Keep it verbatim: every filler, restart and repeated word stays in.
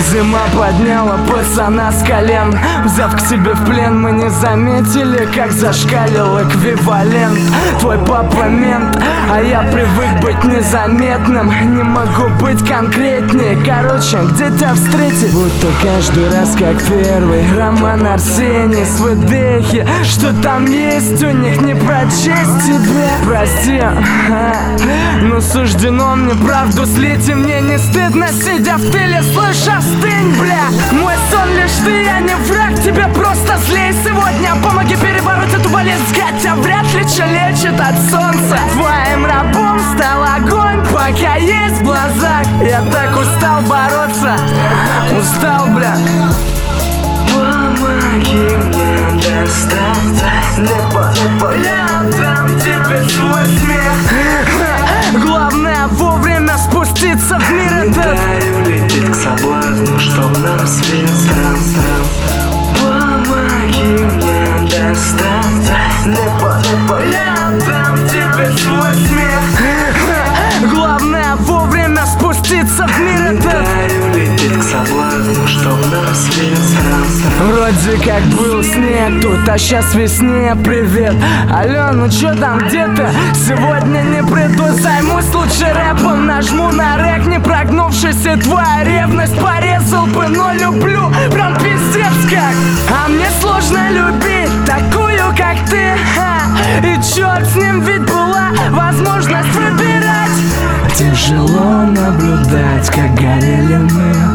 Зима подняла пацана с колен. Взяв к себе в плен, мы не заметили, как зашкалил эквивалент. Твой папа мент, а я привык быть незаметным. Не могу быть конкретнее. Короче, где тебя встретить? Будто каждый раз как первый. Роман Арсений с выдохи. Что там есть у них, не прочесть тебе. Прости, но суждено мне правду слить. И мне не стыдно, сидя в тыле, слышь, остынь, бля. Мой сон лишь ты, я не враг, тебе просто злей сегодня. Помоги перебороть эту болезнь, хотя вряд ли че лечит от солнца. Твоим рабом стал огонь, пока есть в глазах. Я так устал бороться, устал, бля. Помоги мне достать небо, я отдам тебе свой смех. Главное вовремя спуститься в мир этот. Не даю лететь к соблазну, чтоб нам свет стран. Помоги мне достать небо, я отдам тебе свой смех. Главное вовремя спуститься в мир этот. Не даю лететь к соблазну, чтоб нам свет стран. Вроде как был снег тут, а сейчас весне привет. Алло, ну чё там, где ты? Сегодня не приду, займусь лучше рэпом. Нажму на рэк, не прогнувшись, и твоя ревность порезал бы. Но люблю, прям пиздец как. А мне сложно любить такую, как ты, ха. И чёрт с ним, ведь была возможность выбирать. Тяжело наблюдать, как горели мы.